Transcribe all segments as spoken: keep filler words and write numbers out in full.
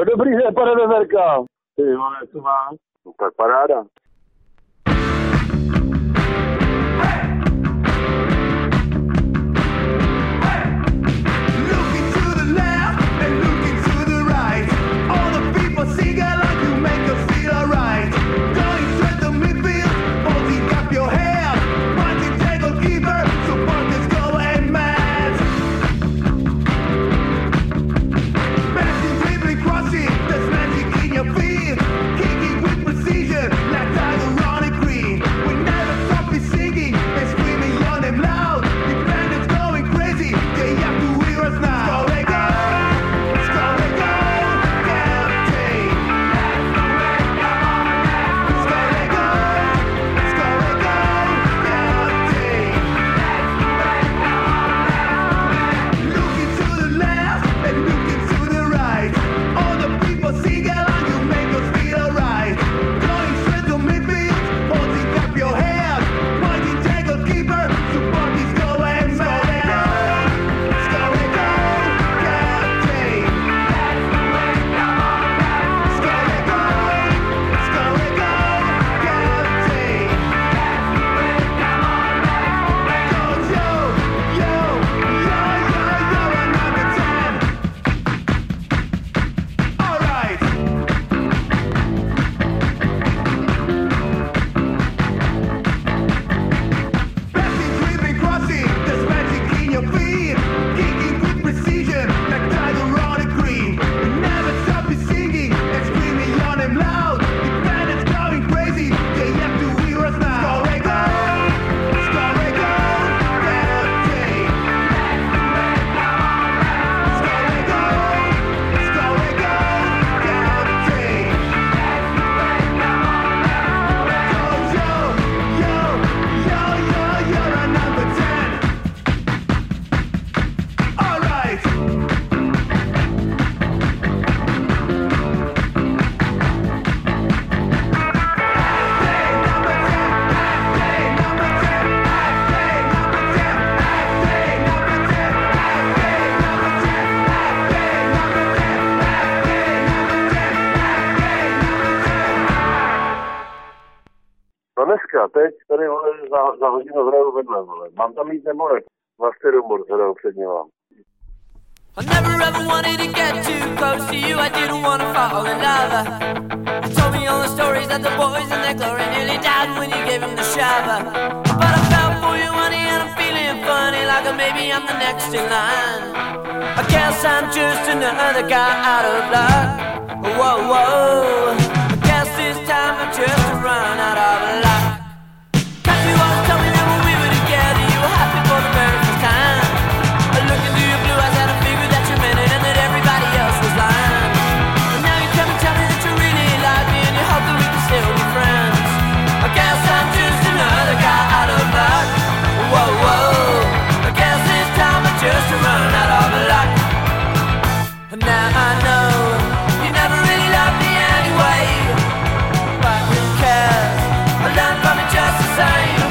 Dobrý den, pane Veverka. Ty vole, co má? Super paráda. Dneska, teď tady vole, za, za hodinu hraju vedle, vole. Mám tam jít nebo ne? Vlastně Rumbor hraju před ním. I never ever wanted to get too close to you, I didn't want to fall in love. You told me all the stories that the boys in their glory nearly died when you gave them the shower. But I fell for you, honey, and I'm feeling funny, like maybe I'm the next in line. I guess I'm just another guy out of luck. Whoa, whoa, I guess this time I'm just a run out of luck. Cause you always told me that when we were together, you were happy for the very first time. I looked into your blue eyes and I figured that you meant it and that everybody else was lying. And now you come and tell me that you really like me and you hope that we can still be friends. I guess I'm just another guy out of luck. Whoa, whoa, I guess this time I'm just a run out of luck. And now I know you never really loved me anyway, but who cares? I learned from it just the same.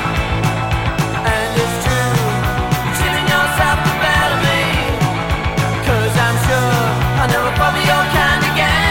And it's true, you're cheating yourself to better me, cause I'm sure I'll never fall for your kind again.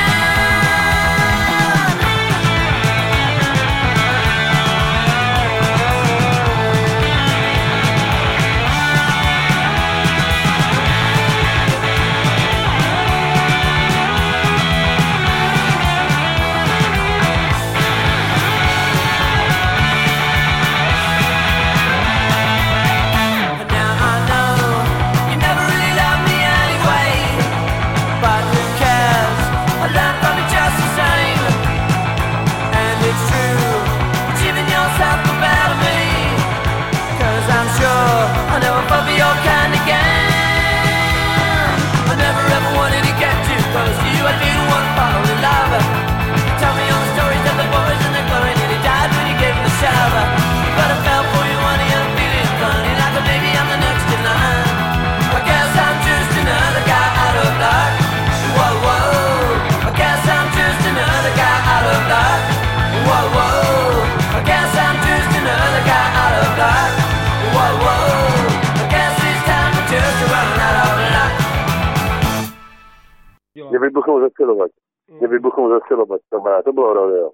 Mě vybuchnou zesilovač. Nevybuchnu ze silobať, to, to bolo rodeo.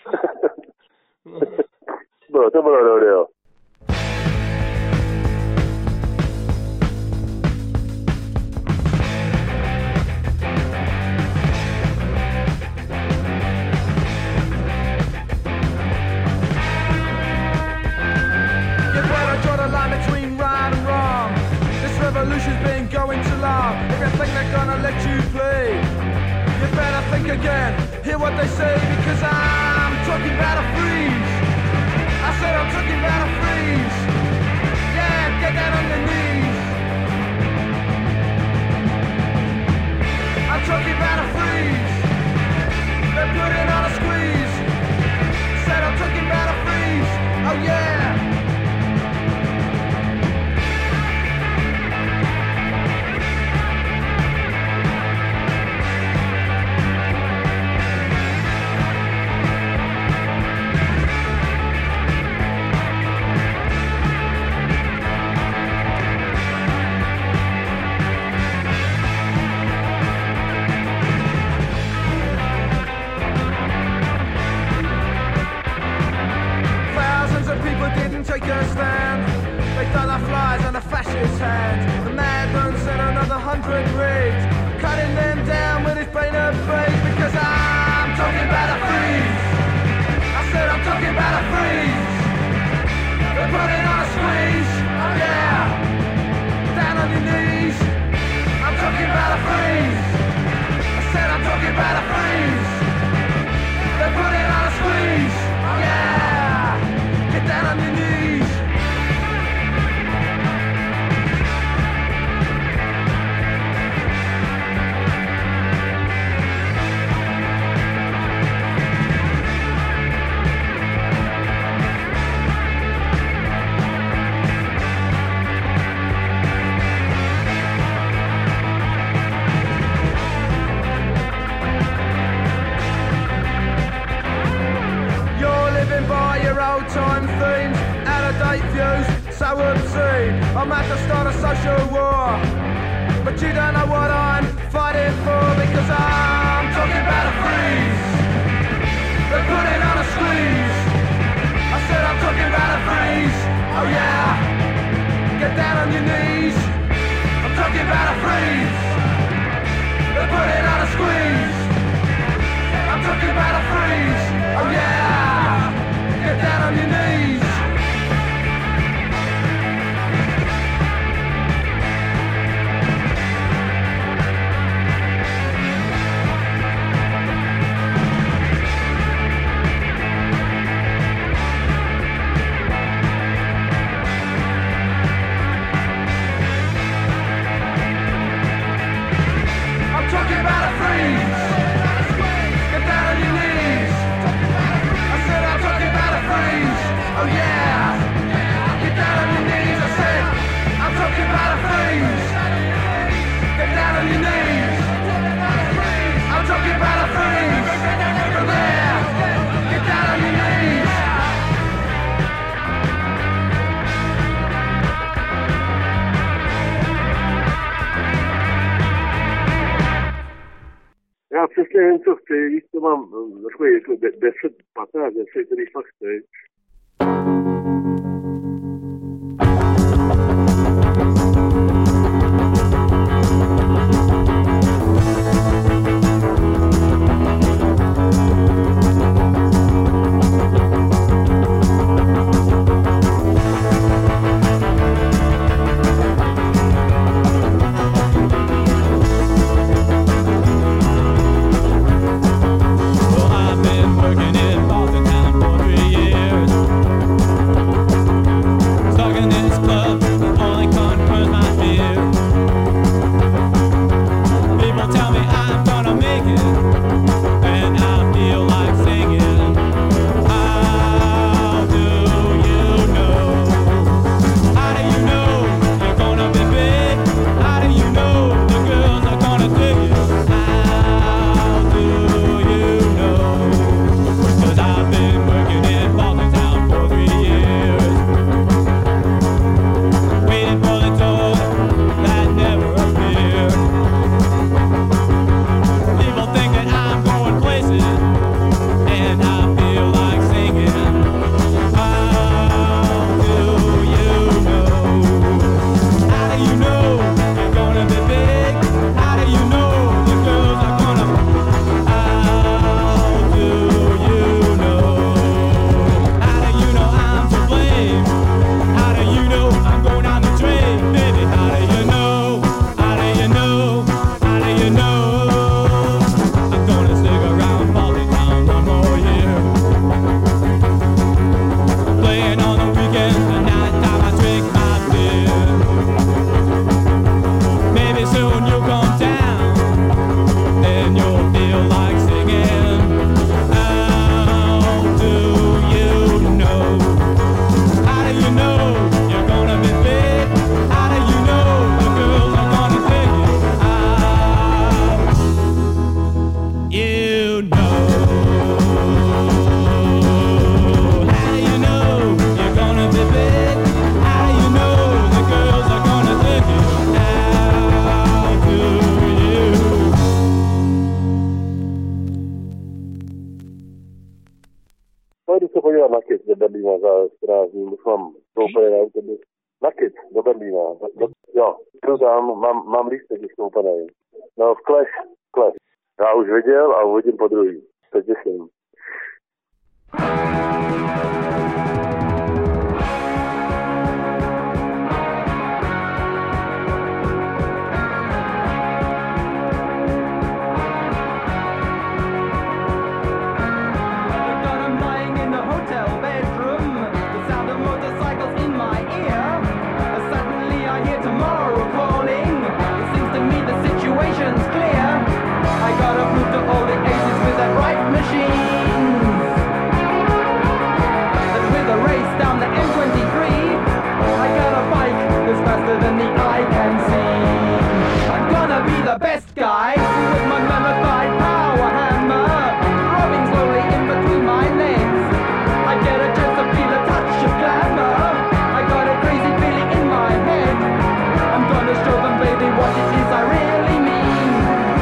bolo, to bolo rodeo. Revolution's been going too long. If you think they're gonna let you play, you better think again. Hear what they say, because I'm talking about a freeze. I said I'm talking about a freeze. Yeah, get down on your knees. I'm talking about a freeze. They're putting on a squeeze. Said I'm talking about a freeze. Oh yeah. Take a stand. They throw the flies on the fascist hand. The madman sent another hundred raids, cutting them down with his brain of blades. Because I'm talking about a freeze. I said I'm talking about a freeze. They're putting on a squeeze. Oh yeah. Down on your knees. I'm talking about a freeze. I said I'm talking about a freeze. They're putting on a squeeze. Oh yeah. Get down on your knees. Time themes, out-of-date views, so obscene. I'm at the start of social war, but you don't know what I'm fighting for, because I'm talking about a freeze. They're putting on a squeeze. I said I'm talking about a freeze. Oh yeah, get down on your knees. I'm talking about a freeze. They're putting on a squeeze. I'm talking about a freeze. Oh yeah. Get down on your knees. I'm talking about a freeze. Get down on your knees. I said I'm talking about a freeze. Oh yeah. Get down on your knees. I said I'm talking about a freeze. Get down on your knees. I'm talking about a freeze. Oh yeah. Get down on your knees. Já přesně nevím, co chci, víš, to mám takový jako deset, patnáct, deset, který fakt chci. Well, I've been working in Boston town for three years. Berlína za čtrnáct dní, musím koupený na autobus. Na Kyt, do Berlína. Do, jo, jdu tam, mám, mám lístek už koupený. No, v Kleš, Kleš. Já už viděl a uvidím po druhý. Se těším. Than the eye can see. I'm gonna be the best guy with my modified power hammer, rubbing slowly in between my legs. I get a chance to feel a touch of glamour. I got a crazy feeling in my head. I'm gonna show them, baby, what it is I really mean.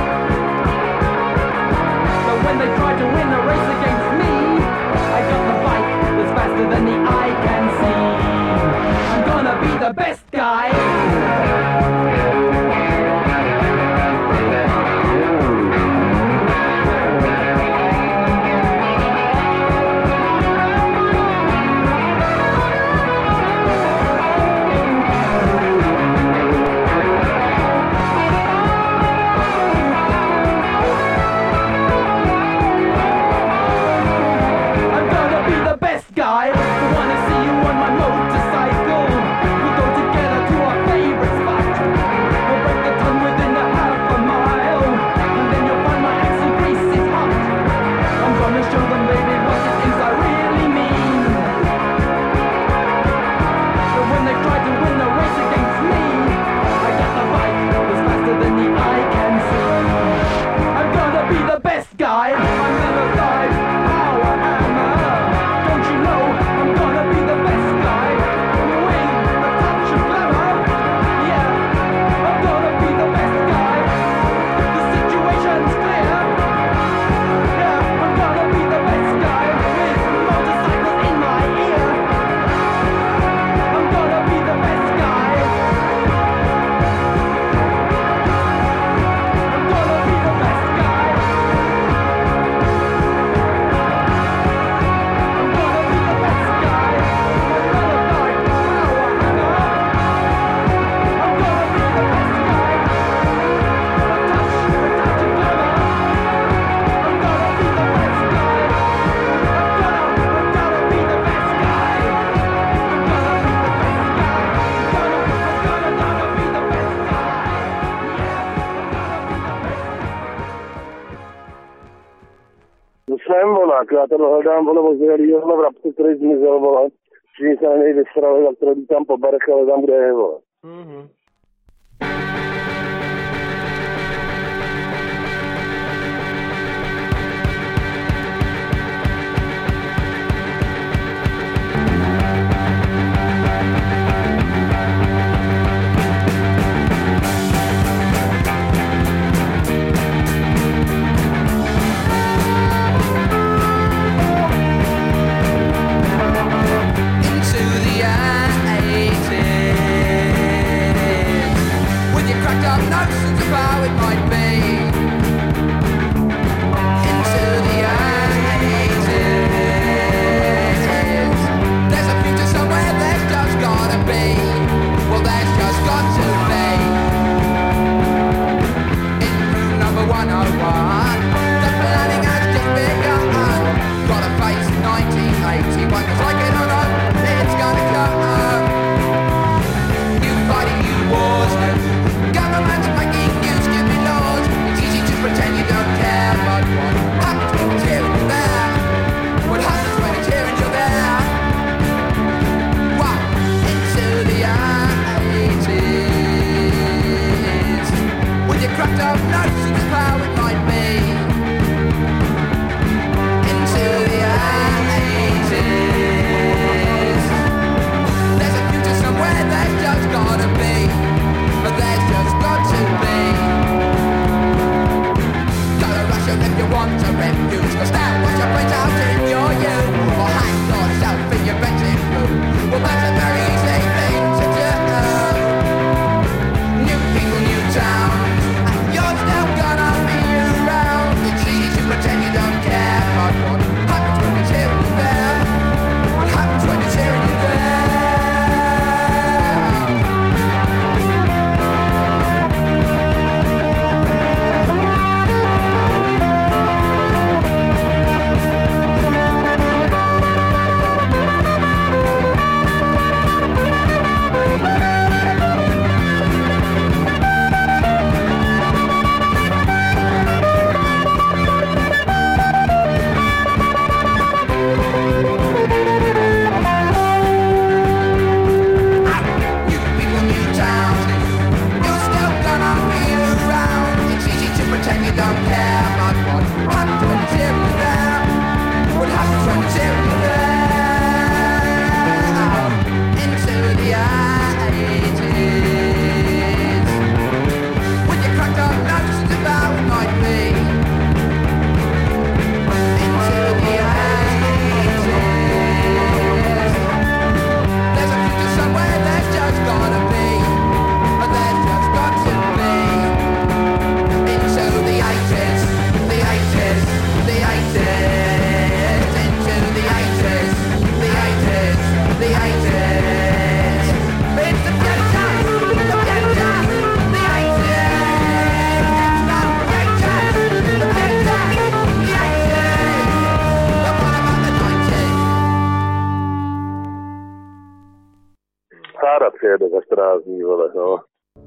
So when they try to win a race against me, I got the bike that's faster than the eye can see. I'm gonna be the best guy. Jsem volák, já tady hledám, vole, ozvělýho v Rabce, který zmizel, vole. Všichni se na něj vysrali, tak to tam po barech, ale tam, kde je, vole. Mhm. Into the I eighty Sára přijede za čtrnáct dní, vole, no.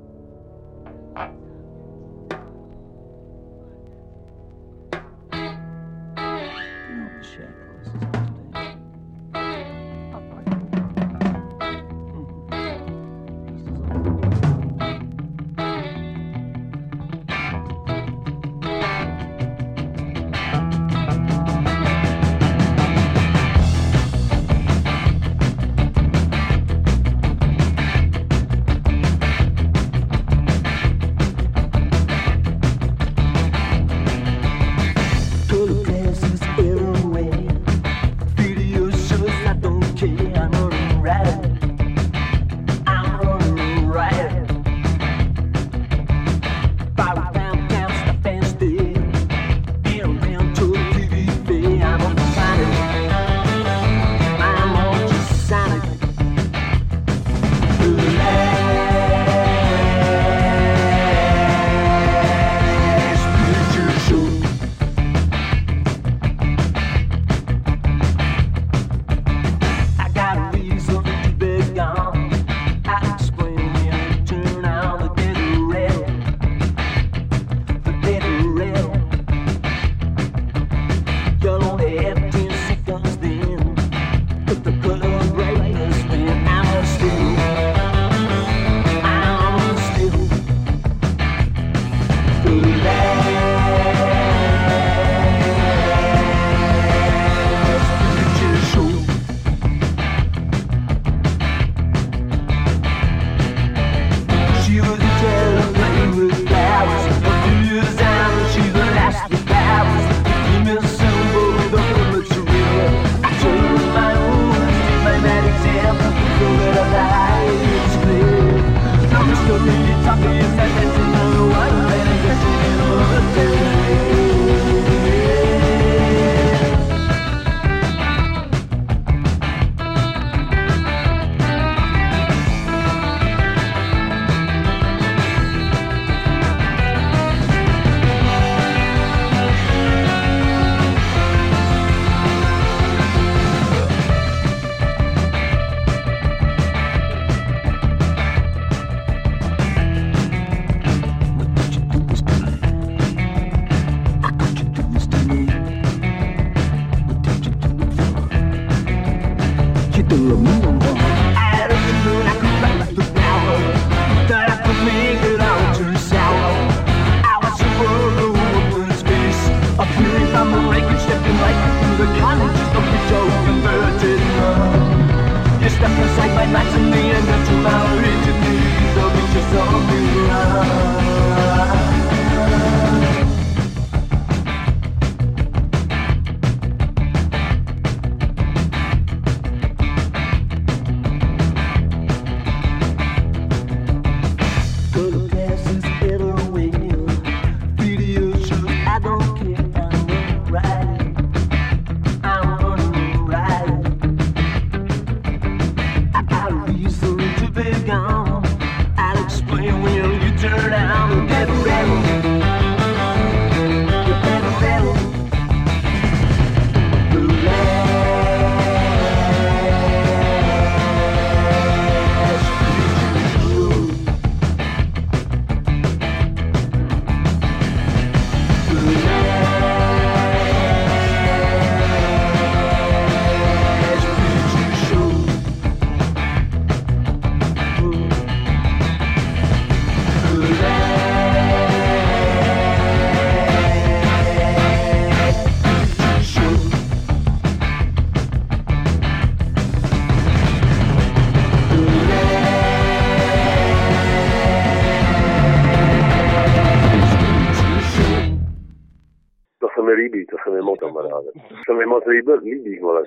Líbí, to se mi moc kamaráde. To se mi moc líbí, líbí, vole.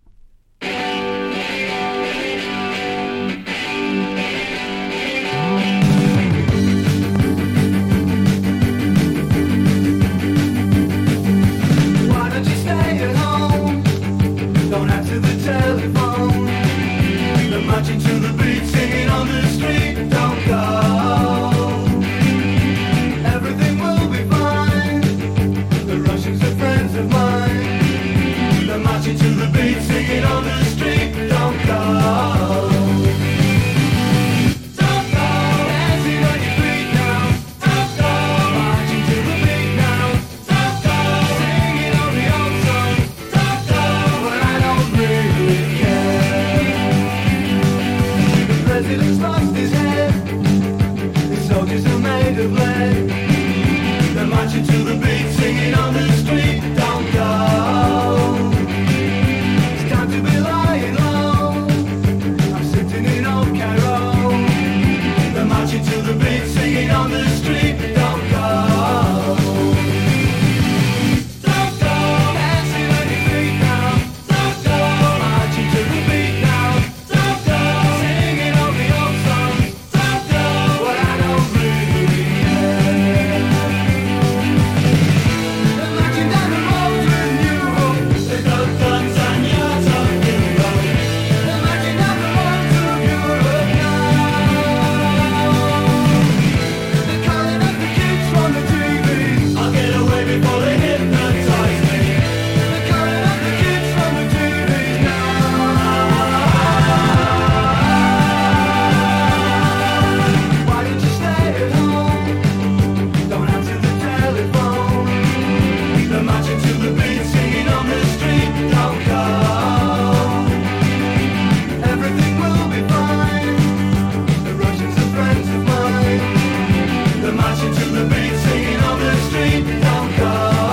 Why don't you stay at home? Don't answer the telephone. They're marching to the beat, singing on the street. Don't go. Everything will be fine. The Russians are friends of mine. They're marching to the beat. just lost his head. His soldiers are made of lead. They're marching to the beat, singing on the street. Don't go. It's time to be lying low. I'm sitting in old Cairo. They're marching to the beat, singing on the street. Don't go. Don't go. Dancing on your feet now. Don't go. Marching to the beat now. Don't go. Singing all the old songs. Don't go. But I don't really care. They're marching down the road with New Hope. They've got guns and you're talking about. They're marching down the road to Europe now. They're calling up the kids from the T V. I'll get away before they hypnotize me. They're calling up the kids from the T V now. Why didn't you stay at home? Don't answer the telephone. They're marching to the beat, singing on the street. Don't go. Everything will be fine. The Russians are friends of mine. They're marching to the beat, singing on the street. Don't go.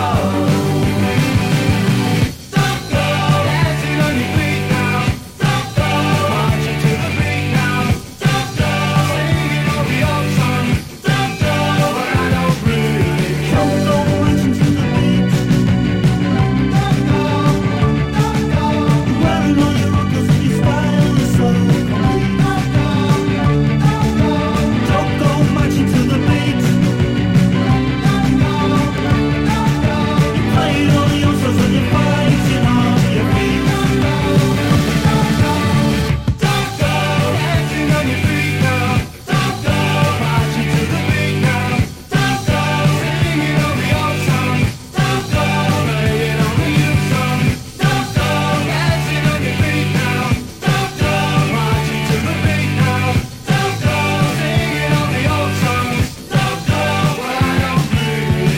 Don't go. Dancing on your feet now. Don't go. Marching to the beat now. Don't go. Singing all the old songs. Don't go. But I don't really care. Don't go. Marching to the beat. Don't go. Don't go. Wearing all your rockers and your style is so complete. Don't go. Don't go. Don't go marching to the beat. Don't go. Don't go. You played all the old songs and you're fighting off your feet. Don't go. Don't go. Don't go. Dancing on your feet now. Don't go. Marching to the beat now. Don't go. Singing all the old songs. Don't go. Playing all the new songs. Don't go. Dancing on your feet now. Don't go. Marching to the beat now. Don't go. Singing all the old songs. Don't go. Well, I don't really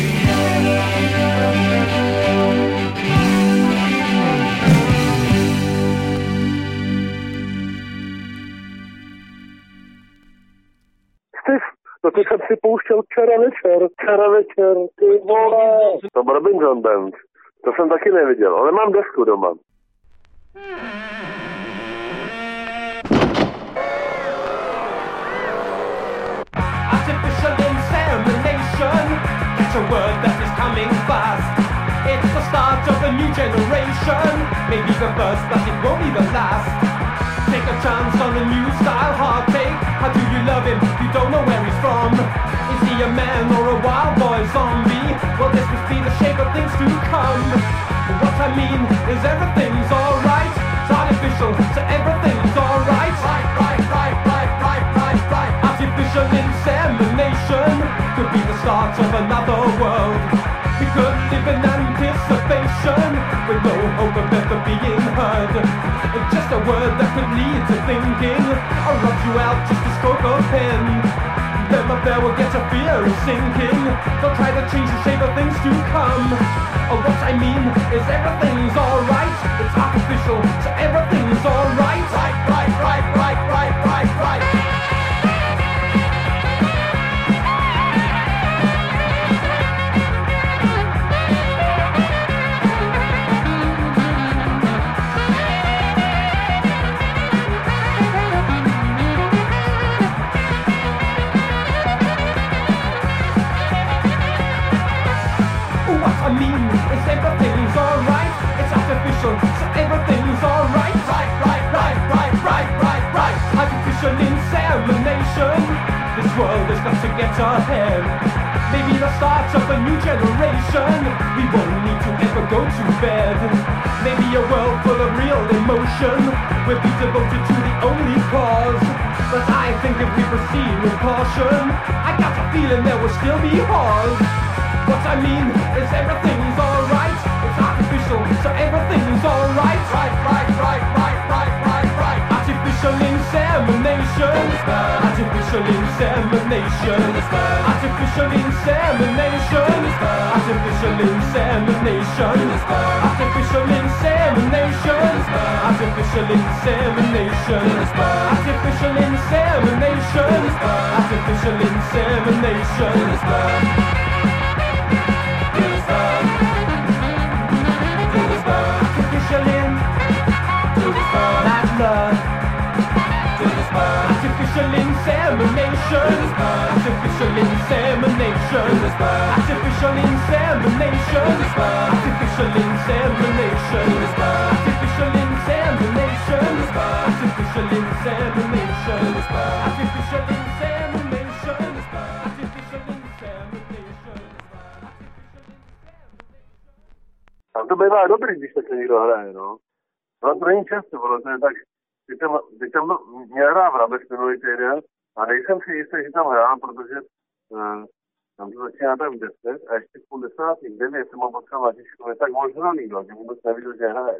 Steve, no ty jsem si pouštěl včera večer, včera večer, ty vole. To Robinson Band, to jsem taky neviděl, ale mám desku doma. Artificial insemination, it's a word that is coming fast. It's the start of a new generation, maybe the first, but it won't be the last. Take a chance on a new style heartache. How do you love him? You don't know where he's from. Is he a man or a wild boy zombie? Well, this must be the shape of things to come. What I mean is everything's alright. It's artificial, so everything's alright. Right, right, right, right, right, right, right. Artificial insemination could be the start of another world. We could live in anticipation with no hope of ever being heard. Just a word that could lead to thinking, or rub you out just a stroke of pen. Them up there will get a fear of sinking. They'll try to change the shape of things to come. Oh, what I mean is everything's alright. It's artificial, so everything's alright. Right, right, right, right, right, right, right. What I mean is everything's alright. It's artificial, so everything's alright. Right, right, right, right, right, right, right. Artificial insemination. This world has got to get ahead. Maybe the start of a new generation. We won't need to ever go to bed. Maybe a world full of real emotion. We'll be devoted to the only cause. But I think if we proceed with caution, I got a feeling there will still be pause. What I mean is everything's alright. It's artificial, so everything's alright. Right, right, right, right, right, right, right. Artificial insemination. Artificial insemination. Artificial insemination. Artificial insemination. Artificial insemination. insemination. Artificial insemination. Artificial insemination. Artificial insemination. Artificial in that blood. Artificial insemination. Artificial insemination. Artificial insemination. Artificial insemination. Artificial insemination. Artificial insemination. Artificial insemination. Artificial insemination. A to bývá dobrý, když tak někdo hraje, no. No to není často, protože tak, ty tam, ty tam měl hrát Vrabec minulý týden a nejsem si jistý, že tam hrám, protože uh, tam to začíná tam v deset a ještě v půl desátý, v devět jsem mám potřeba na Tišku, je tak možná lídlo, že vůbec neviděl, že hraje.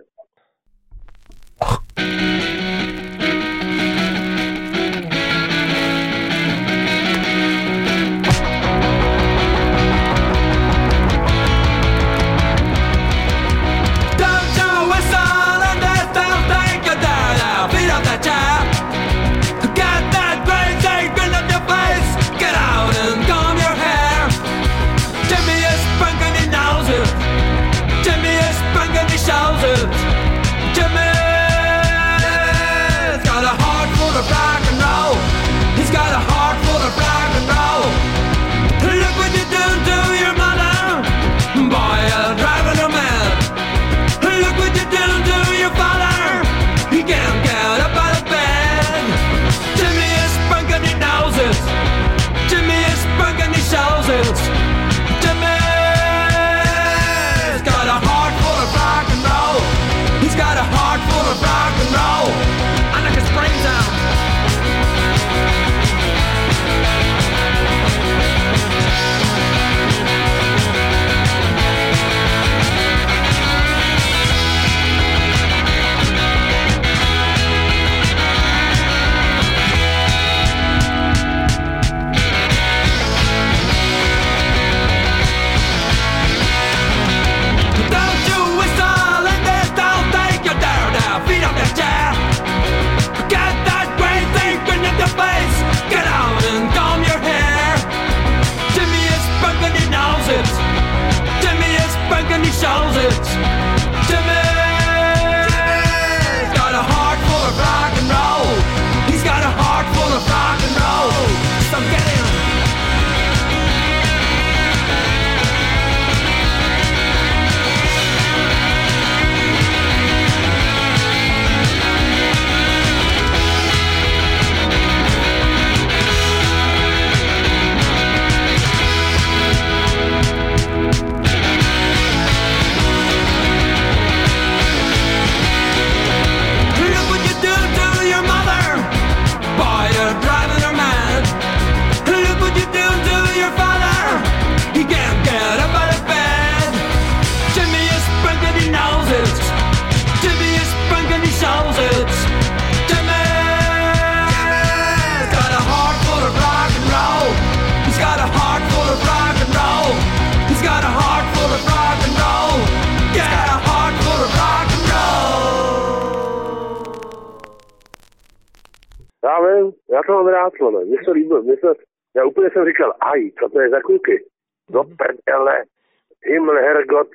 Já vím, já to mám rád, no. Mně se líbilo, mně se, já úplně jsem říkal, aj, co to je za kluky? Do prdele, Himmel, Herrgott.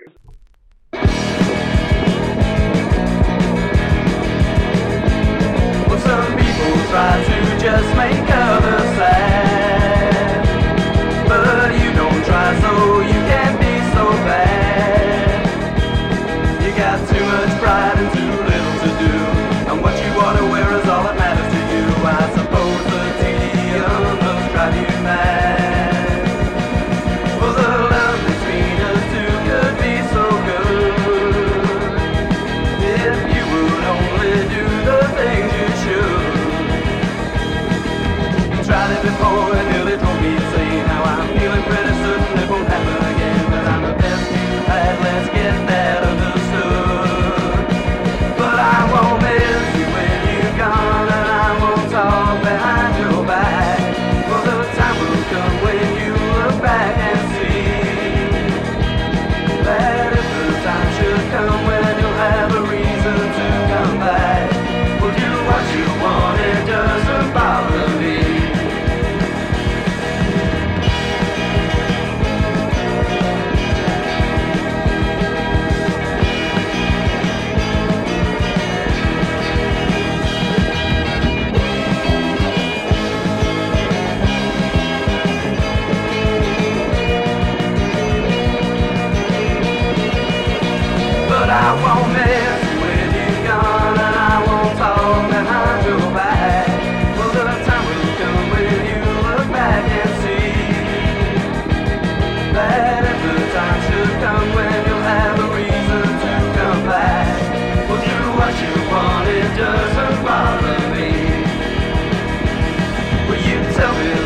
Well, some people try to just make others sad, but you don't try, so you can't be so bad. You got too much pride and too little to do, and what you want to wear is all that matters to you. I suppose the tedium must drive you mad. Well, the love between us two could be so good if you would only do the things you should. You tried it before.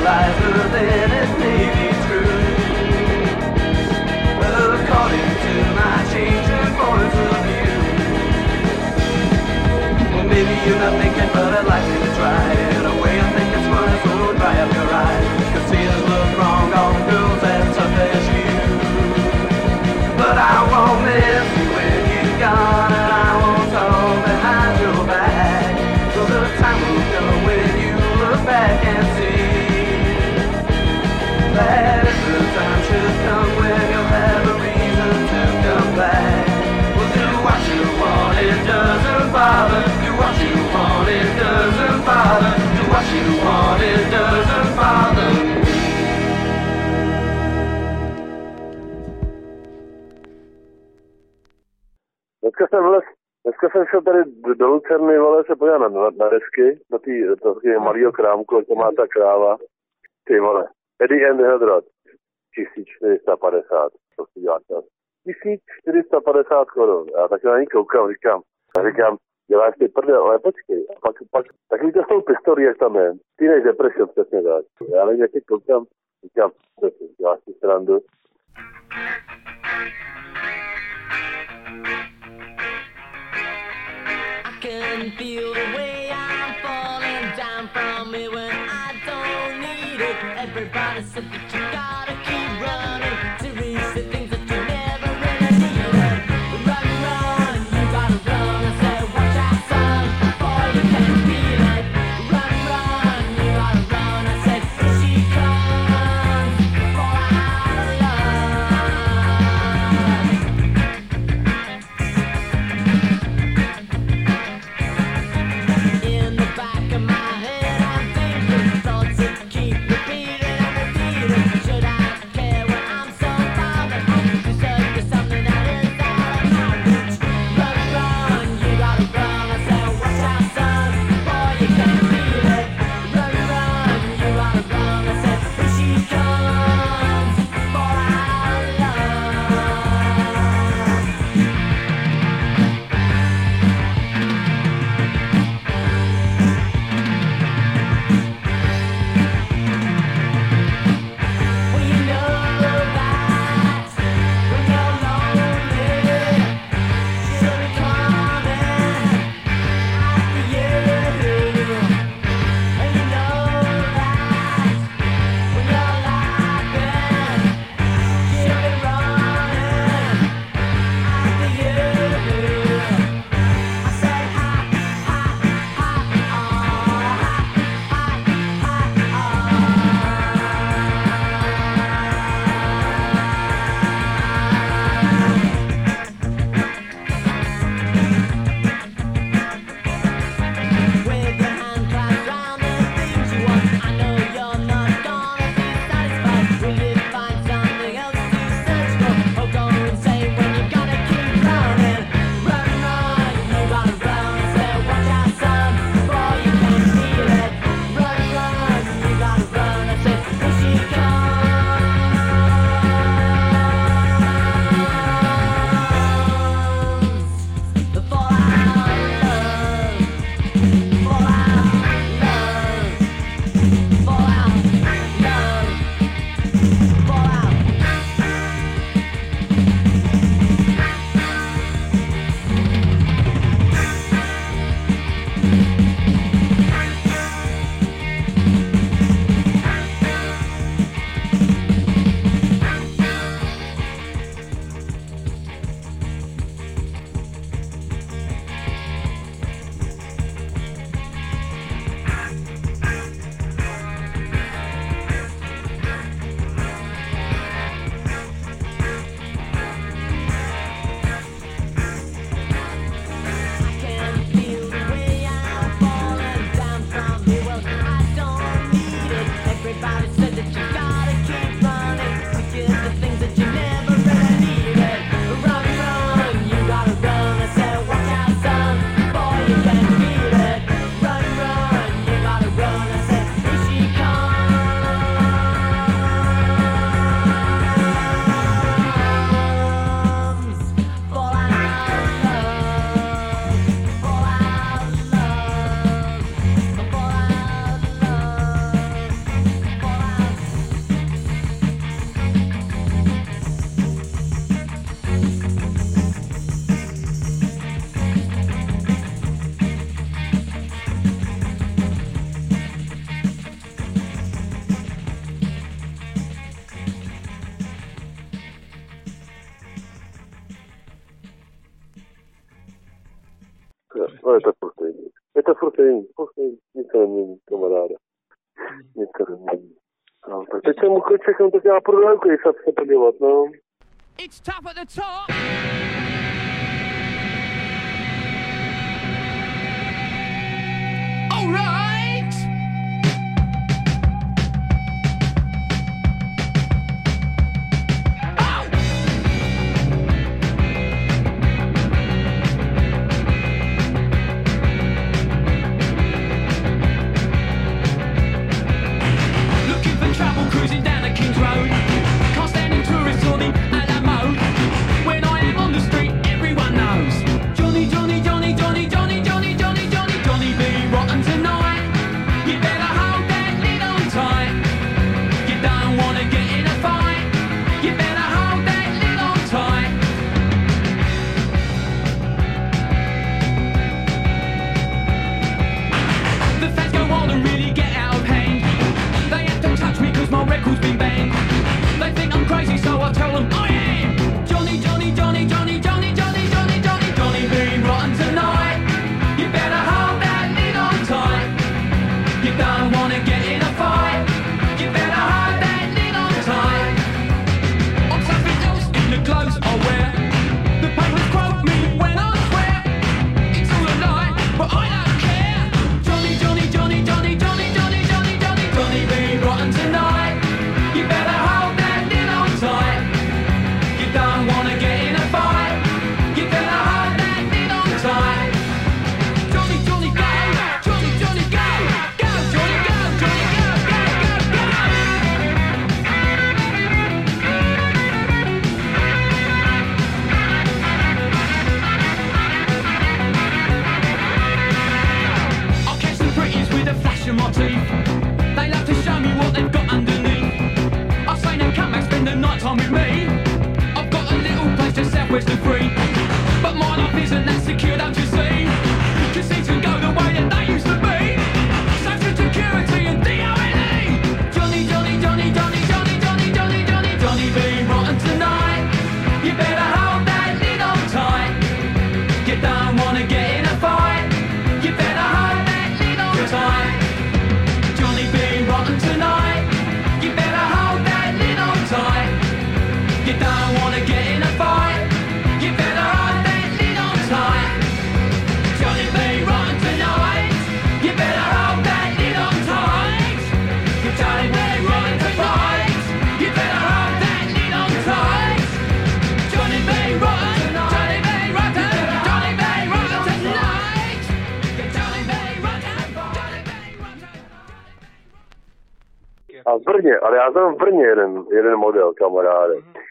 lighter than it may be true. According to my changing points of view. Well, maybe you're not thinking, but I'd like you to try it. A way I think it's funny, so dry up your eyes. Cause tears look wrong on girls as tough as you. But I won't miss you when you're gone, and I won't talk behind your back. So the time will come when you look back and see that the time should come when you'll have a reason to come back. Well, do what you want, it doesn't bother. Do what you want, it doesn't bother. Do what you want, it doesn't bother me. Dneska jsem vlez, dneska jsem šel tady do, do Lucerny, vole, se podívat na, na, na desky, na tý, to takový malýho krámku, jak to má ta kráva. Ty vole, Eddie and the Hellrod, tisíc čtyři sta padesát, to si dělá čas. tisíc čtyři sta padesát korun, já tak na ní koukám, říkám, a říkám, děláš ty prdel, ale počkej, a pak, pak, takový to s tou pistolí, jak tam je, Teenage Depression, přesně tak. Já nevím, jak je koukám, říkám, děláš ty srandu. I can feel the way I'm falling down from it when I don't need it. Everybody said that you gotta keep running to reach the things that you never really needed. Run, run, you gotta run. I said, watch out, son, boy, you can feel it. Run, run, you gotta run. I said, here she comes, for out of in the back of my head, I'm thinking thoughts that keep repeating and repeating. Should I care when I'm so bothered? You said there's something that is out of my reach. Run, run, you gotta run. I said, watch out, son, boy, you can feel it. Run, run, you gotta run. I said, here she comes, for our love. Well, you know that when you're lonely, she'll be coming after you. And you know that when you're laughing, she'll be running after you. I said, ha, ha, ha, with your hand clasped round the things you want, I know you're not gonna be satisfied. Will you find something else to search for? Or go insane when you gotta keep running? Run, run, you gotta run. I said, watch out, son, boy, you can feel it. Run, run, you gotta run. I said, here she comes, for our love. For our love, for our love, for our I can feel the way I'm falling down from here. Well, I don't need it. Everybody said that you gotta keep running to get the things that you never really needed. Run, run, you gotta run. I said, watch out, son, boy, you can feel it. Run, run, you gotta run. I said, here she comes, for our love, for our love, for our love, for our to furt stejný, furt stejný, nic se nemění, kamaráde. Nic se nemění. No, tak teď jsem mohl čekám tak já prodávku, když se podívat, no. It's top at the top. All right. Oh. Looking for trouble, cruising down the King's Road. Can't stand in tourists or the Alamo. When I am on the street, everyone knows Johnny, Johnny, Johnny, Johnny, Johnny, Johnny, Johnny, Johnny, Johnny be rotten tonight. You better hold that lid on tight. You don't wanna get in a fight. You better hold that lid on tight. The fans go on and really get out of hand. They have to touch me cause my record's been banned. They think I'm crazy so I tell them I am Johnny, Johnny, Johnny, Johnny, Johnny, Johnny, Johnny, Johnny, Johnny be rotten tonight. You better hold that lid on tight. You don't wanna get in a fight. You better hold that lid on tight. I'm something else in the clothes I wear. The papers quote me when I swear. It's all a lie, but I don't care. Johnny, Johnny, Johnny, Johnny, Johnny, Johnny, Johnny, Johnny, Johnny be rotten tonight. You better hold that lid on tight. You don't wanna get in a fight. You better hold that lid on tight. Johnny, Johnny, go. Johnny, Johnny, go. Go, Johnny, go. Johnny, go, go, go, go. I'll catch the pretties with a flash of my teeth. They love to show me what they've got underneath. I say no, come back, spend the night time with me. I've got a little place just southwest of Free, but my life isn't that secure, don't you see? Casinos can go the way that they used to be. Social security and D O N E. Johnny, Johnny, Johnny, Johnny, Johnny, Johnny, Johnny, Johnny, Johnny be rotten tonight. You better hold that lid on tight. You don't wanna get in a fight. You better hold that lid on tight. Johnny be rotten tonight. You better hold that lid on tight. You don't wanna get in a fight. You better hold that lid on tight. Johnny be rotten tonight. You better hold that lid on tight. Johnny be rotten tonight. You better hold that lid on tight. Johnny be rotten. Johnny be rotten. Johnny be rotten tonight. Johnny be rotten. Johnny be rotten. A v Brně, ale já znám v Brně jeden, jeden model, kamaráde.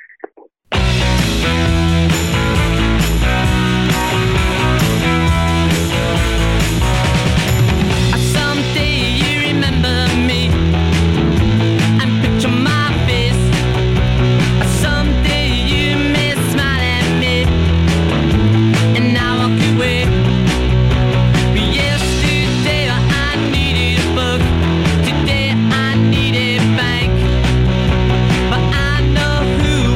Someday you remember me and picture my face. Someday you may smile at me and I walk away. Yesterday I needed a book, today I need a bank. But I know who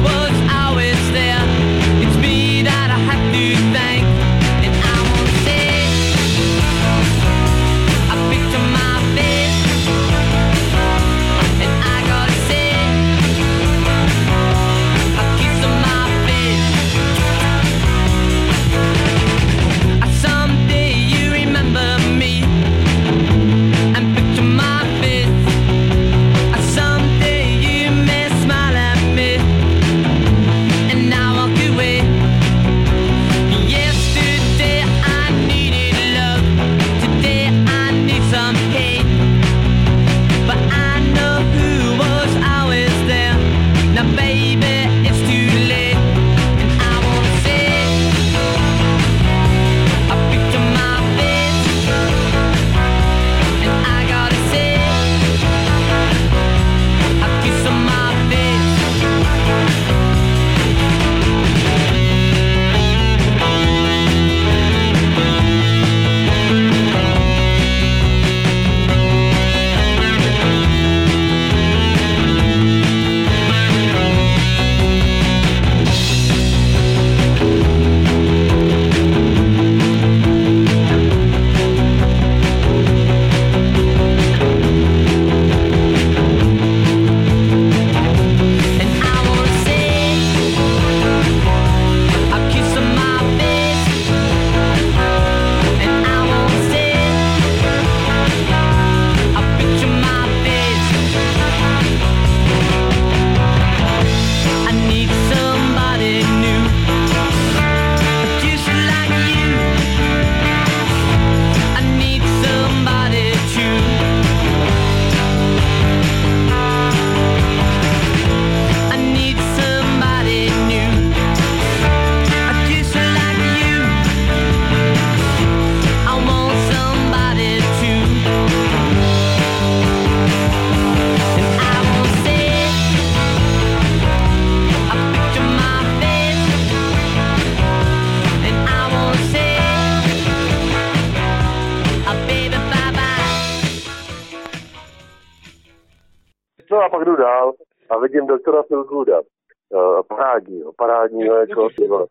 No a pak jdu dál a vidím doktora Philgooda. Uh, parádního, parádního jako ty vole.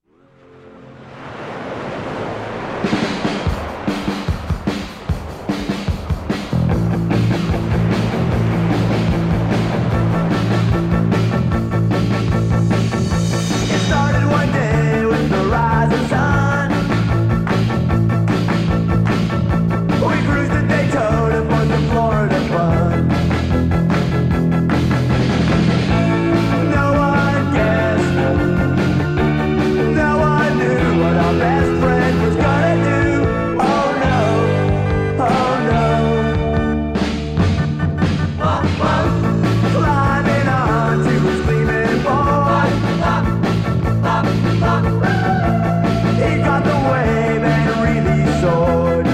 It started one day with the rising sun. We cruised to Daytona for some Florida fun. No one guessed, no one knew what our best friend was gonna do. Oh no, oh no. Climbing onto his gleaming board. He got the wave and really soared.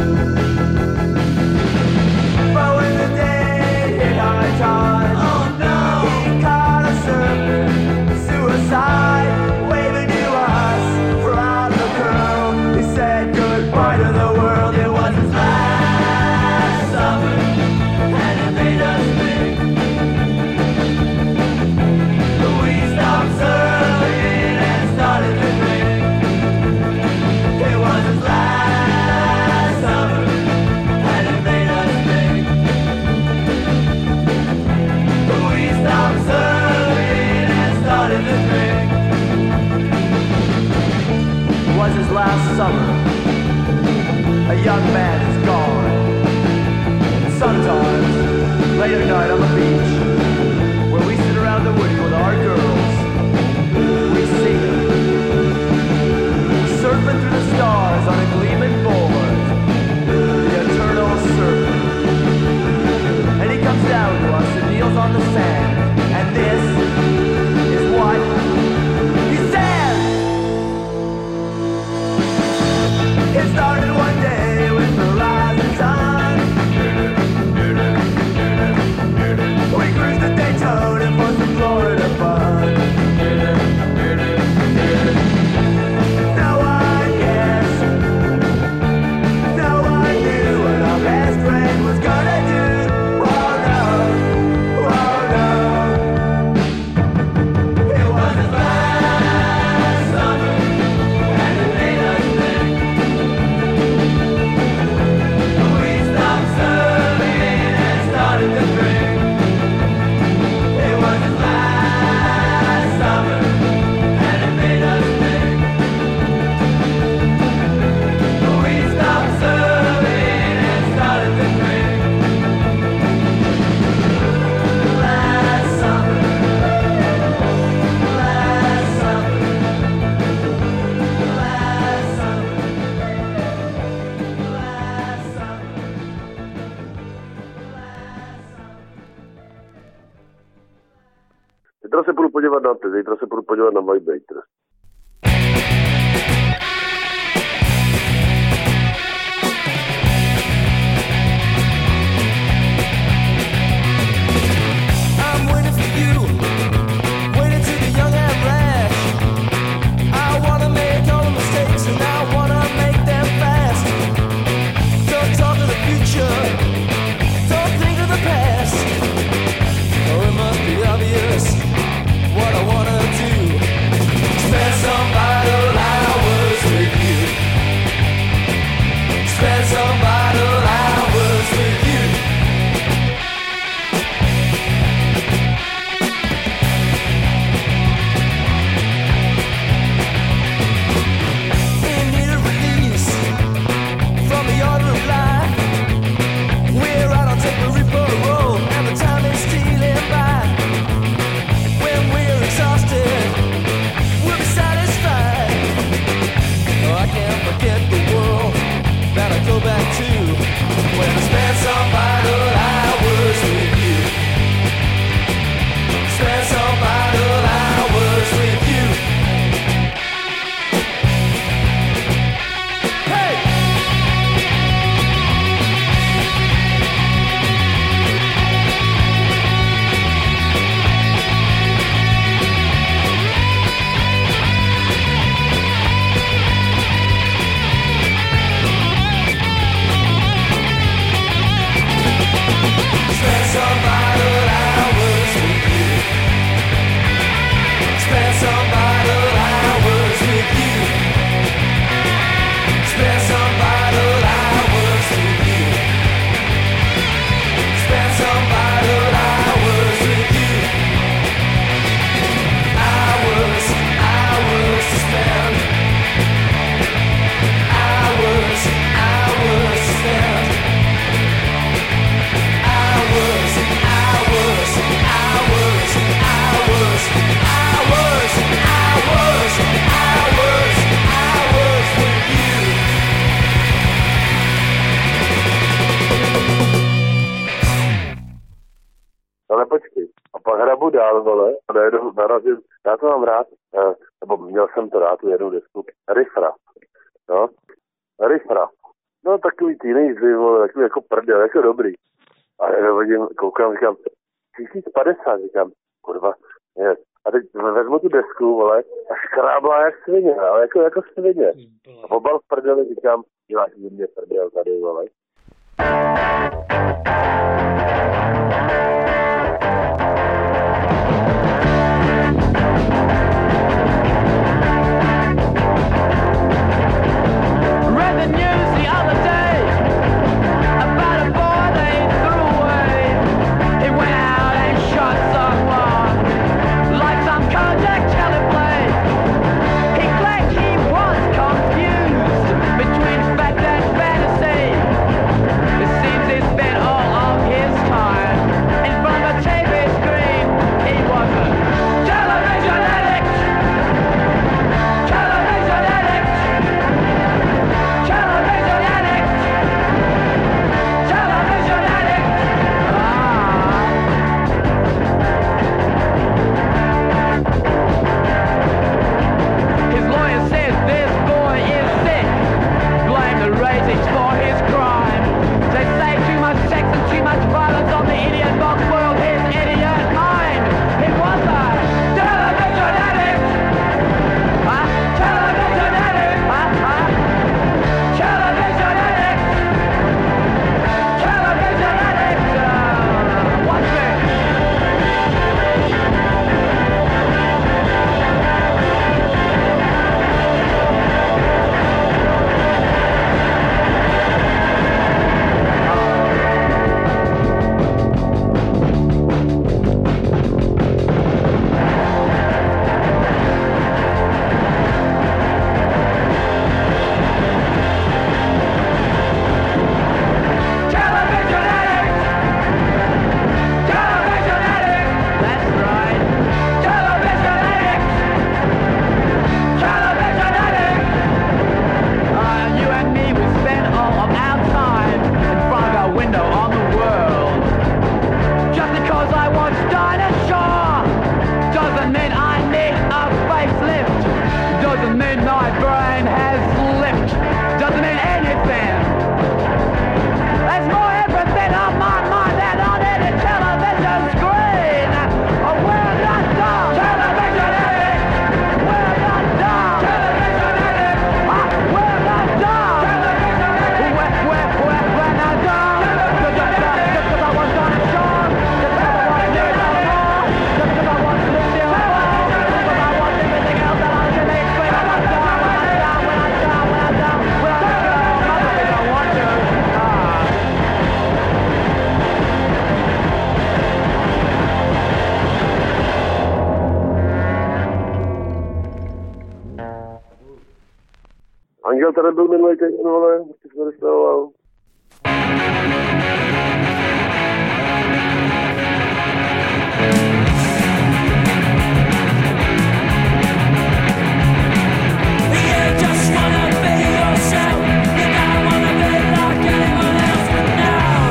But when the day hit high tide, oh no, he caught a surfer, suicide, waving to us from the curl. He said goodbye to the world. It was his last summer, and it made us think. We stopped surfing and started to drink. It was his last summer, and it made us think. We stopped surfing and started to drink. It was his last summer. A young man is gone. Sometimes, late at night on the beach, where we sit around the woody with our girls, we see him surfing through the stars on a gleaming board, the eternal surfer. And he comes down to us and kneels on the sand, and this is what he said. It started one day with the rising sun. We cruised to Daytona for some Florida fun. No one guessed, no one knew what our best friend was gonna do. Oh no, oh no. It was his last summer, and it made us think. We stopped surfing and started to drink. It was his last summer, and it made us think. We stopped surfing and started to drink. Last summer, last summer, last summer, last summer. Zítra se budu podívat na ty, zítra se budu podívat na Vibrator. I'm waiting for you, waiting to be young and rash. I wanna make all the mistakes and I wanna make them fast. Don't talk of the future, don't think of the past. Oh, it must be obvious what I wanna do. Spend Ale počkej. A pak hrabu dál, vole, a najednou narazím, já to mám rád, eh, nebo měl jsem to rád, tu jednu desku, Riffraff, no, Riffraff, no takový teenagery, vole, takový jako prdel, jako dobrý. A já vidím, koukám, říkám, tisíc padesát, říkám, kurva, je. A teď vezmu tu desku, vole, a škrábla jak svině, ale jako, jako svině. A obal v prdeli, říkám, děláš mě prdel tady, vole. Read the news the other day about a boy they threw away. He went out and shot someone like some Kojak teleplay. He claimed he was confused between fact and fantasy. It seems he spent all of his time in front of a T V screen. He was a television addict. Television addict. Television addict. Television addict. Ah. His lawyer says this boy is sick. Blame the ratings for his crime. They say too much sex and too much violence on the idiot box spoiled his idiot mind. He was a television addict. Huh? Television addict. Huh? Huh? Television addict. Television addict. Uh, what's it? Television addict! Television addict! That's right. Television addict! Television addict! Uh, you and me, we spend all of our time in front of our window on the world. Just because I watch Dinosaur doesn't mean I need a facelift. Doesn't mean my brain has slipped. Doesn't mean anything. There's more everything on my mind than on any television screen. Oh, we're not dumb. Television addict. We're not dumb. Television addict. Ah, we're not dumb. Television addict. We're, we're, we're, we're not dumb. Just, just, just, just 'cause I was on a show. Just 'cause I want to do no more. Just 'cause I want to live still more. Just 'cause I want everything else that I can make. When I'm not dumb, when I'm dumb, when I'm dumb, when I'm dumb, when I'm dumb, I don't think I want to. Ah. Angel tady byl minulý týden, vole, už jsme dostavoval. You just wanna be yourself. You don't wanna be like anyone else. No.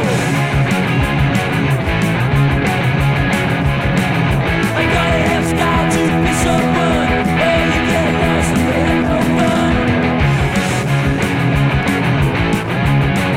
I got a head start to be so good. Oh, you get lost and we have no fun.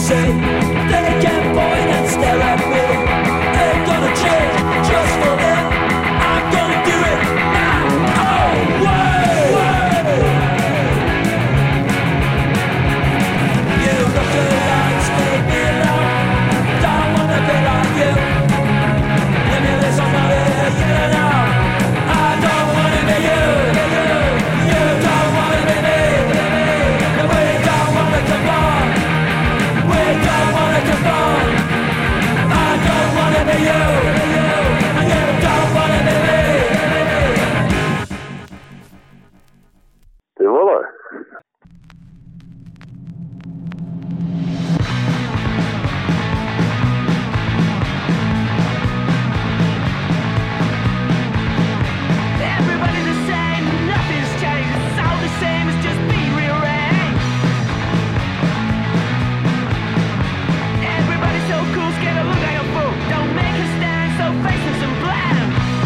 say they can point and stare at me. Ain't gonna change just for them. I'm gonna do it my own way. You look like make me laugh. Don't wanna be like you. Let me live somebody you know. I don't wanna be you. You don't wanna be me. We don't wanna conform. We don't wanna conform. I don't wanna be you. You don't wanna be me. Ty vole. Everybody's the same, nothing's changed. It's all the same, it's just being rearranged. Everybody's so cool, scared to look like a fool. Don't make a stand, so faceless and bland.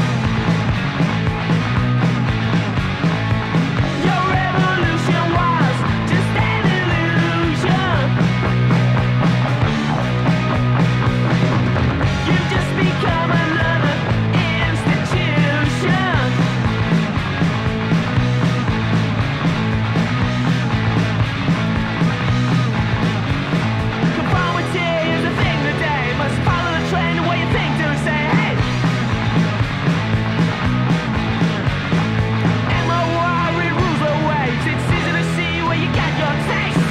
Your revolution was just an illusion. You've just become another institution. Conformity is a thing today. Must follow the trend, what you think to say, hey. M O R, it rules the waves. It's easy to see where you get your taste.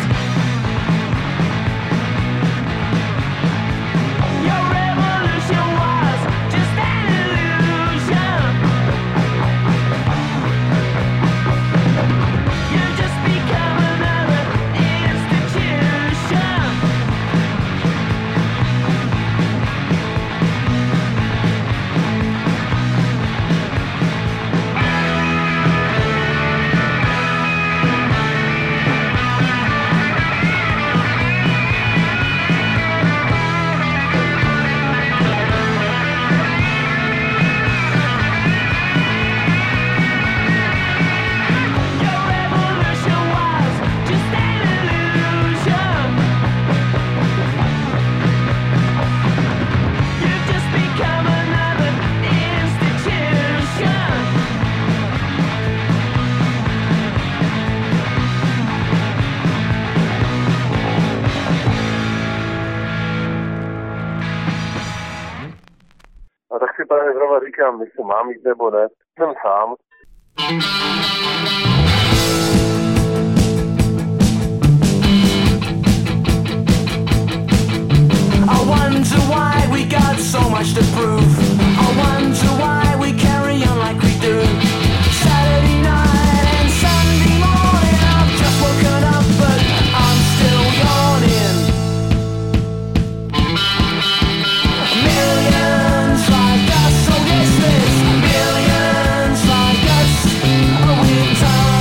Your revolution was just an illusion. You've just become another institution. Your revolution was just an illusion. You've just become another institution. A tak si právě zrovna říkám, jestli mám jít nebo ne. Jsem sám. I wonder why we got so much to prove. I wonder why we carry on like we do. Saturday night and Sunday morning, I've just woken up, but I'm still yawning. Millions like us, so yes, there's millions like us. Oh, we don't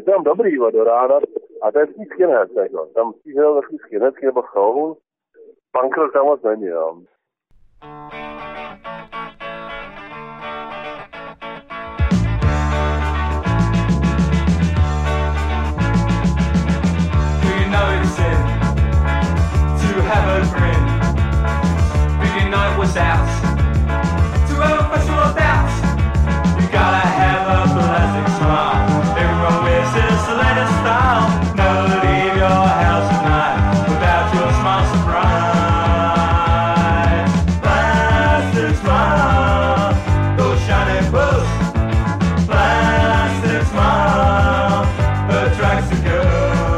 tam dobrý do rána a to je takový skinhead, jako. Tam stížel takový skinheadský nebo show. Punk rock tam moc není, jo. Have a grin. Big night was out. To have a festival of doubts. You gotta have a plastic smile. Everyone wears this the latest style. Never leave your house at night without your smile so bright. Plastic smile, those shiny boots. Plastic smile attracts the girls.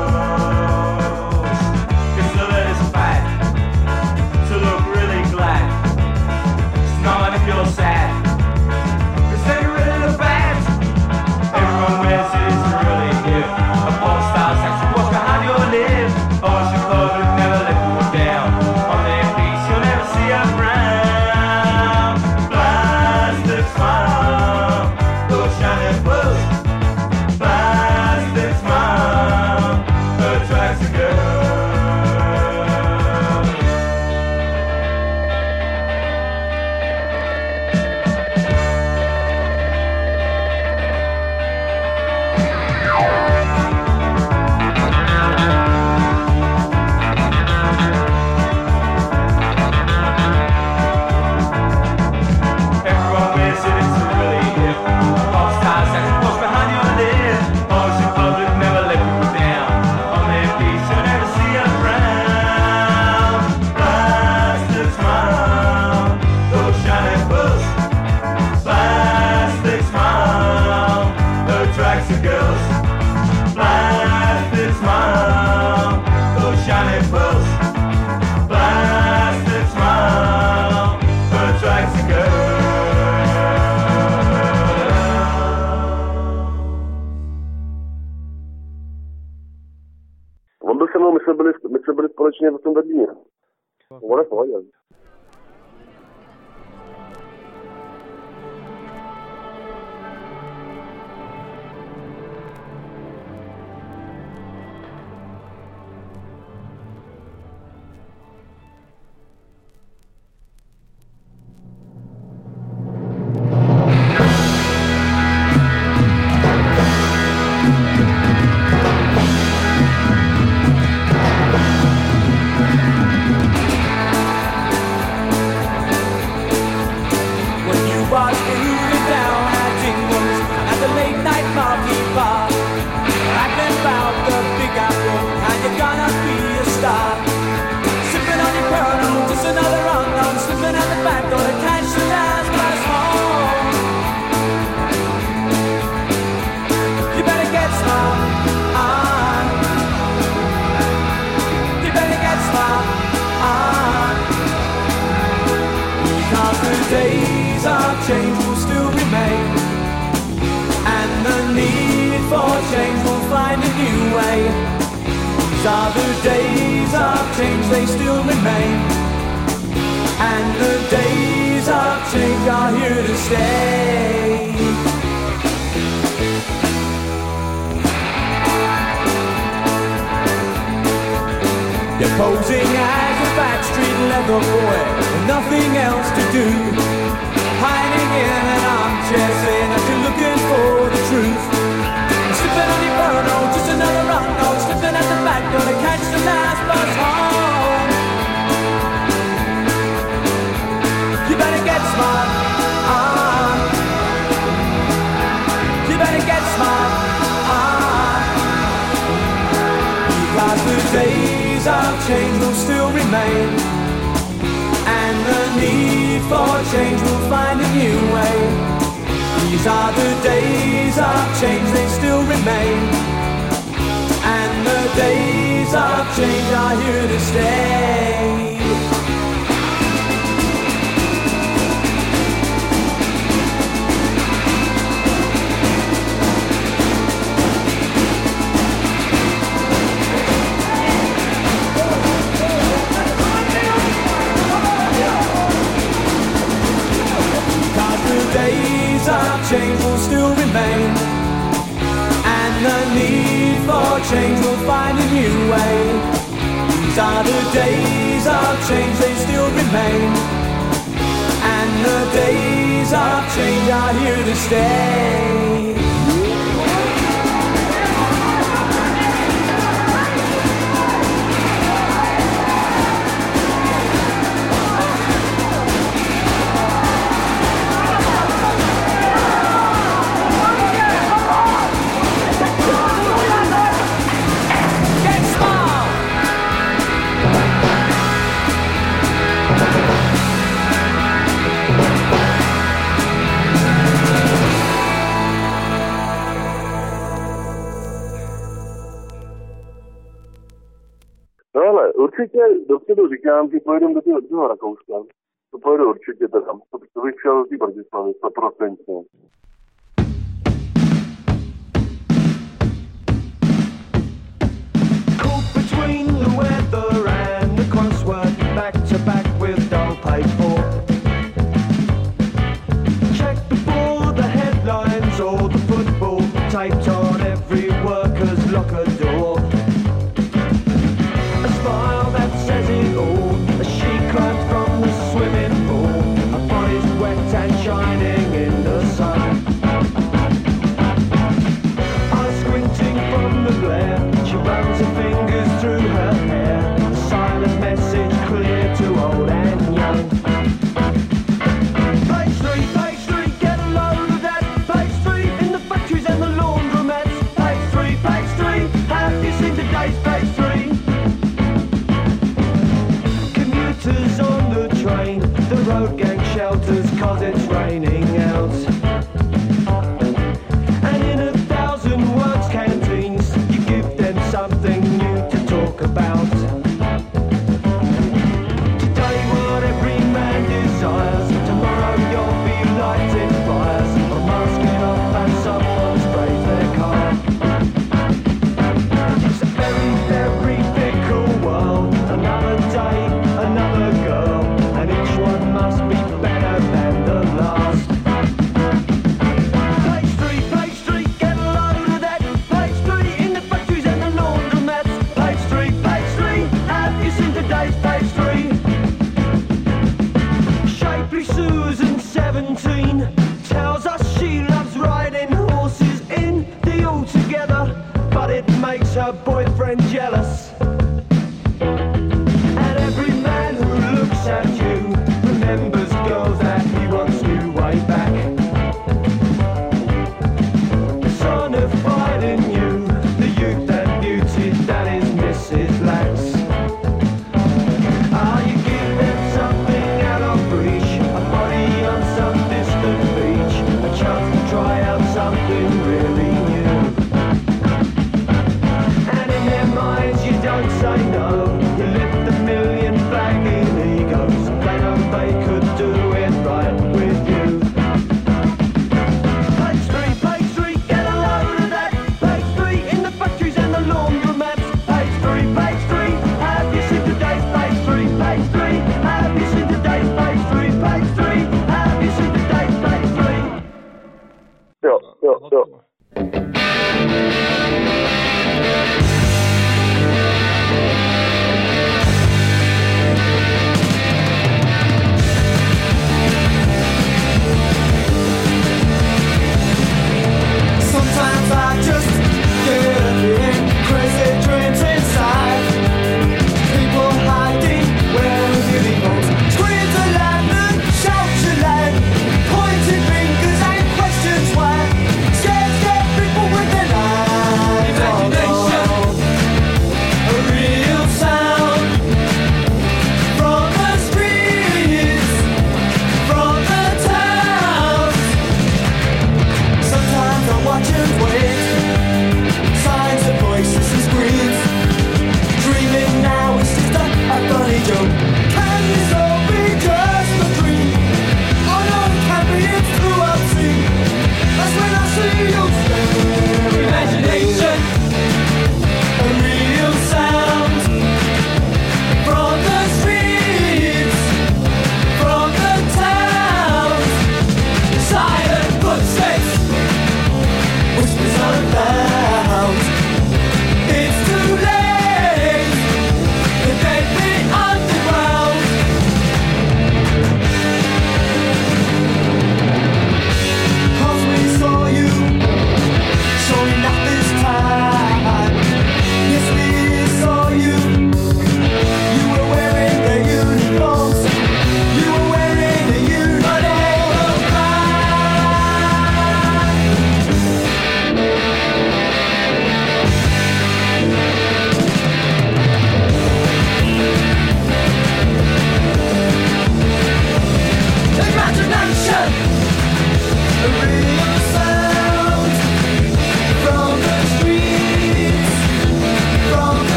Sad. Cause they get rid of the bad. Everyone wears it, it's really hip. A pop star section walks behind your lip. Ocean public never let you down. On their feet you'll never see a frown. Plastic smile, those shiny boots. Plastic smile attracts a girl. On byl se mnou, my jsme byli, my jsme byli společně v tom Berlíně. On je v pohodě. Days of change will still remain, and the need for change will find a new way. These are the days of change, they still remain, and the days of change are here to stay. You're posing as a backstreet leather boy with nothing else to do, hiding in an armchair saying that you're looking for the truth. You're slipping on your burno, just another run, no, slipping at the back door to catch the last bus home. You better get smart, ah. You better get smart, ah. Because the days of change will still remain, and the need for change will find a new way. These are the days of change, they still remain, and the days of change are here to stay. Days of change will still remain, and the need new way. These are the days of change, they still remain. And the days of change are here to stay. No ale určitě dopředu říkám, že pojedeme do toho, do toho Rakouska. To pojedu určitě teda. To, to bych šel do té Bratislavy, sto procent. Caught between the weather and the crossword, back to back with dull page four. Check before the headlines or the football taped on every worker's locker door. A smile that says it all as she climbs from the swimming pool. Her body's wet and shining in the sun. Eyes squinting from the glare, she runs her fingers through her hair. A silent message clear to old and young. Page three, page three, get a load of that. Page three, in the factories and the laundromats. Page three, page three, have you seen today's page three? Commuters on the train, the road gang shelters cause it's raining out. And in a thousand words canteens, you give them something new to talk about. Today what every man desires, tomorrow you'll be lighting fires, or masking off as someone sprays their car. It's a very, very fickle world, another day, another girl, and each one must be better than the last. Page three, page three, get a load of that. Page three, in the factories and the laundromats. Page three, page three, have you seen today's page three? Shapely Susan, seventeen, tells us she loves riding horses in the altogether, but it makes her boyfriend jealous. And every man who looks at you remembers girls that he once knew way back. Personified in you, the youth and beauty that is Missus Lax. Ah, you give them something out of reach, a body on some distant beach, a chance to try out something really new. And in their minds you don't say no, you lift the million flagging egos, they know they could do it right with you. Page three, page three, get a load of that. Page three, in the factories and the laundromats. Page three, page three, have you seen today's page three? Page three, have you seen today's page three? Page three, have you seen today's page three? Jo, jo, jo. Sometimes I just get a bit crazy dreams inside. People hiding where the beauty goes. Screams aloud and shouts aloud, pointing fingers and questions why. Scared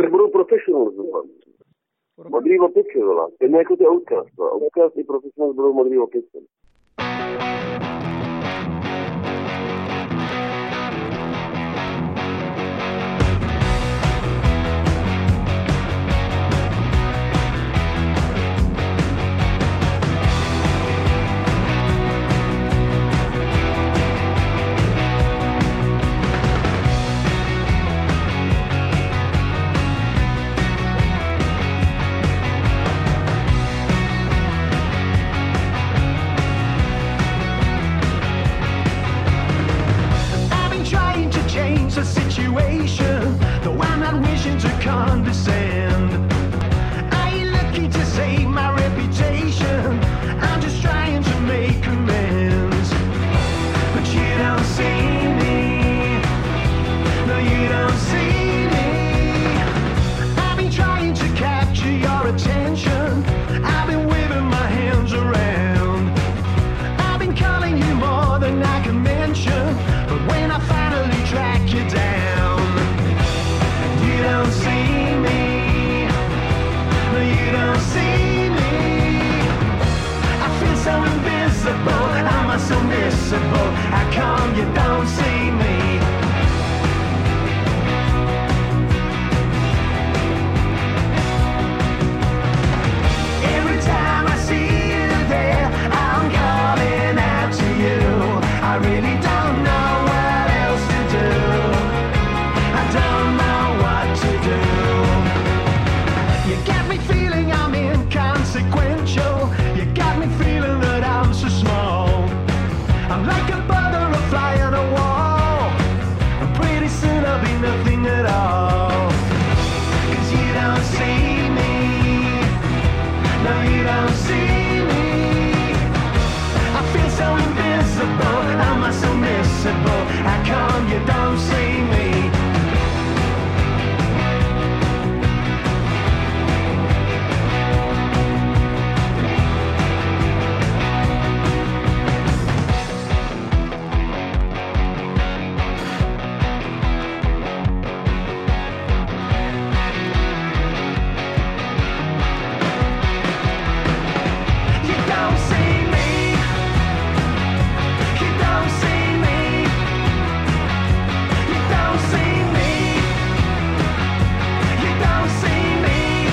Oni budou professionals. Modrý opice, vole. Stejně jako ty Outcast. Outcast i professionals budou modrý opice. The situation, though I'm not wishing to condescend. I ain't looking to save my reputation, I'm just trying to make amends. But you don't see me, no you don't see me. I've been trying to capture your attention, I've been waving my hands around. I've been calling you more than I can mention, but when I finally track you down, you don't see me, no you don't see me. I feel so invisible, I'm so miserable, how come you don't see me? Every time I see you there, I'm calling out to you. I really don't know what else to do. I don't know what to do. You got me feeling I'm inconsequential. You got me feeling that I'm so small. I'm like a butterfly on a wall, and pretty soon I'll be nothing at all. Cause you don't see me, no you don't see me. I feel so invisible, I'm so miserable, how come you don't see me? You don't see me, you don't see me, you don't see me, you don't see me.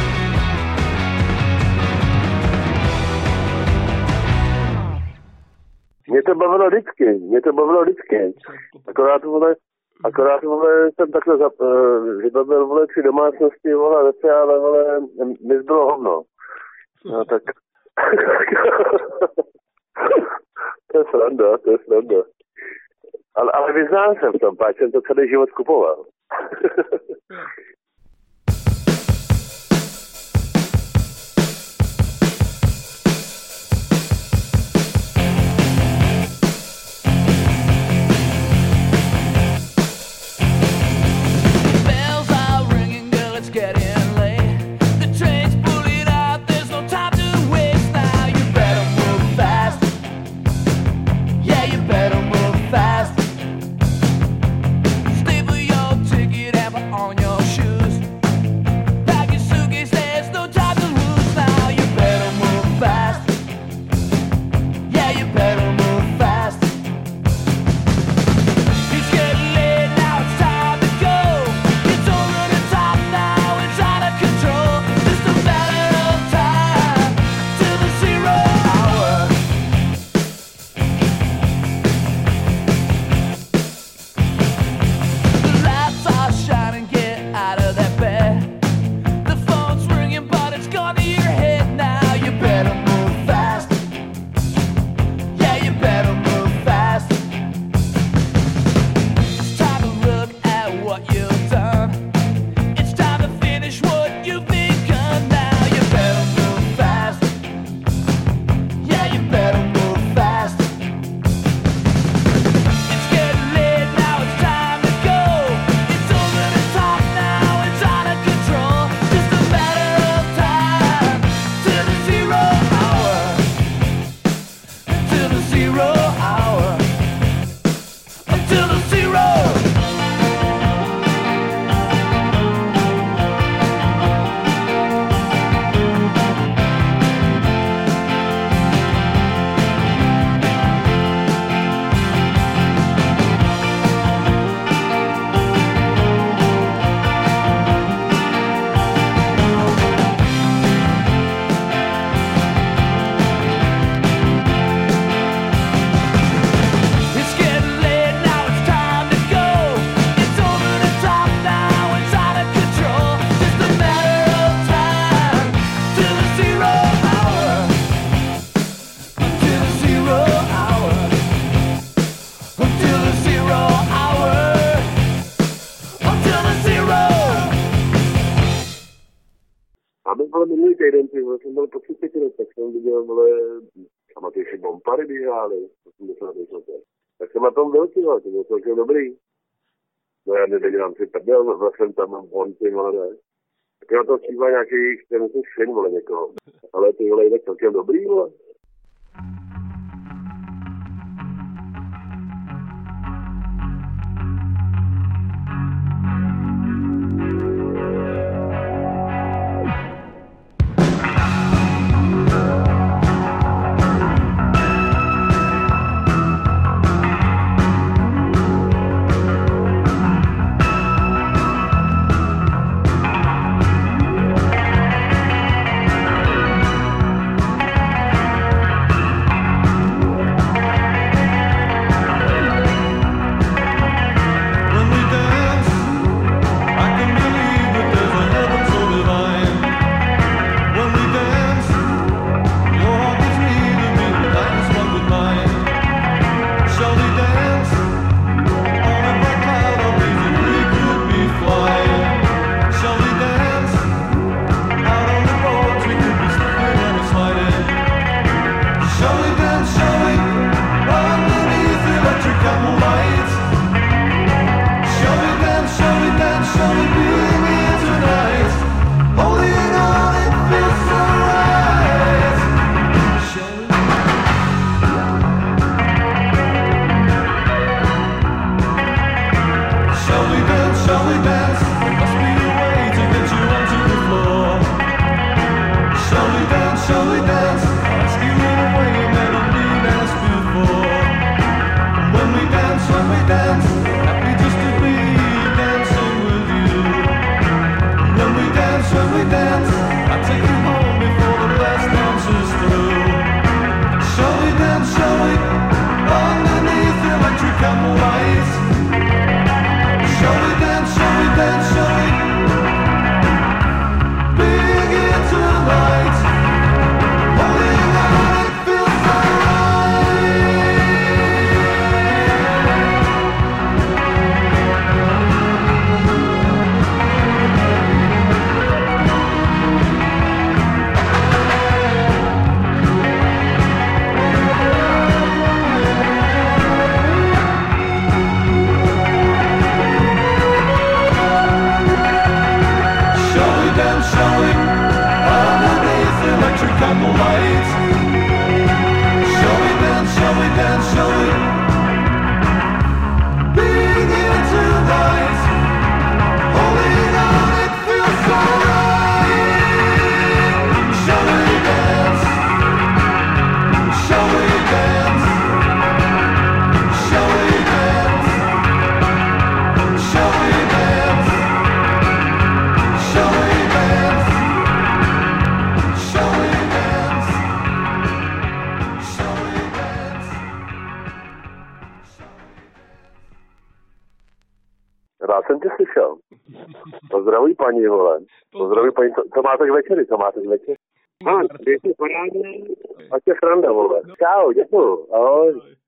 Mě to bavilo vždycky, mě to bavilo vždycky. Akorát, vole, akorát, vole, jsem takhle zap, uh, vybavil, vole, tři domácnosti, vole, ve fiále, vole, mi zbylo hovno. No tak... to je sranda, to je sranda. Ale, ale vyznám se v tom, páč jsem to celý život kupoval. Bells are ringing, girl, it's getting late. The train's pulling out, there's no time to waste now. You better move fast. Yeah, you better move fast. Stay for your ticket and put on Aby byl minulý týden, ty vole, jsem byl po třiceti letech, jsem viděl, vole, pamatuješ si Bompary, když hráli, osmdesátých letech. Tak jsem na tom byl, ty vole, to bylo celkem dobrý. No já nedělám si prdel, vlastně tam mám on, ty vole, ne. Tak na to zpívá nějaký, ten jsem syn, vole, někoho. Ale ty vole, jde celkem dobrý, vole. Rád jsem tě slyšel. Pozdravuj paní, vole. Pozdravuj paní, co, co máte k večeři, co máte k večeři? A, běžně parádně, ať je sranda, vole. Čau, děkuju, ahoj.